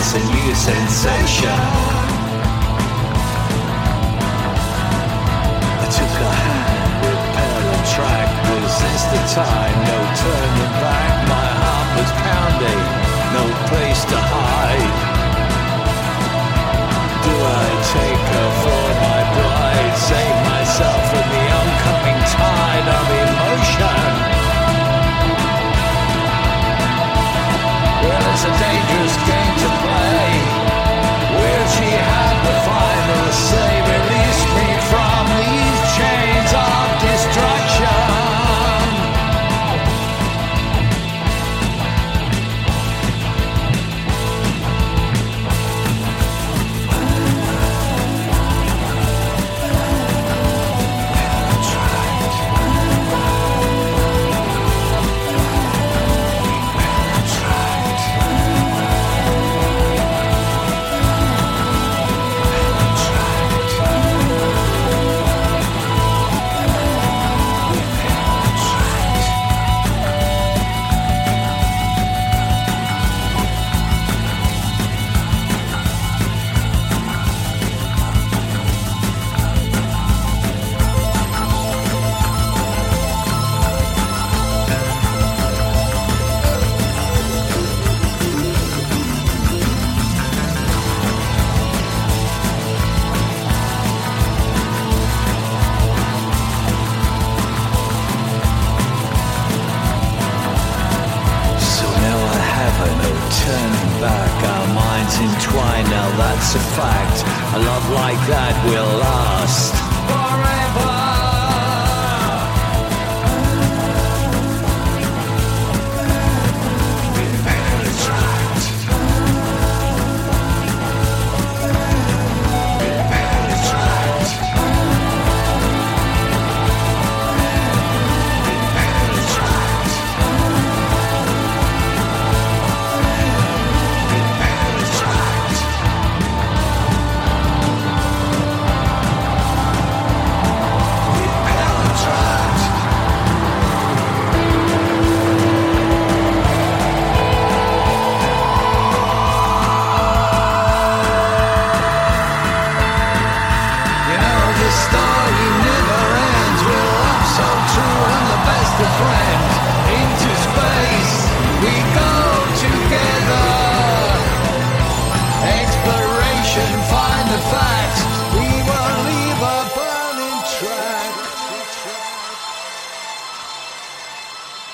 it's a new sensation. I took her hand with parallel track. Was this the time? No turning back. My heart was pounding, no place to hide. Do I take her for my bride? Save myself from the oncoming tide of emotion. Well, it's a dangerous game to play. Will she have the final say? Release me from these chains of destruction. Turning back, our minds entwine, now that's a fact. A love like that will last.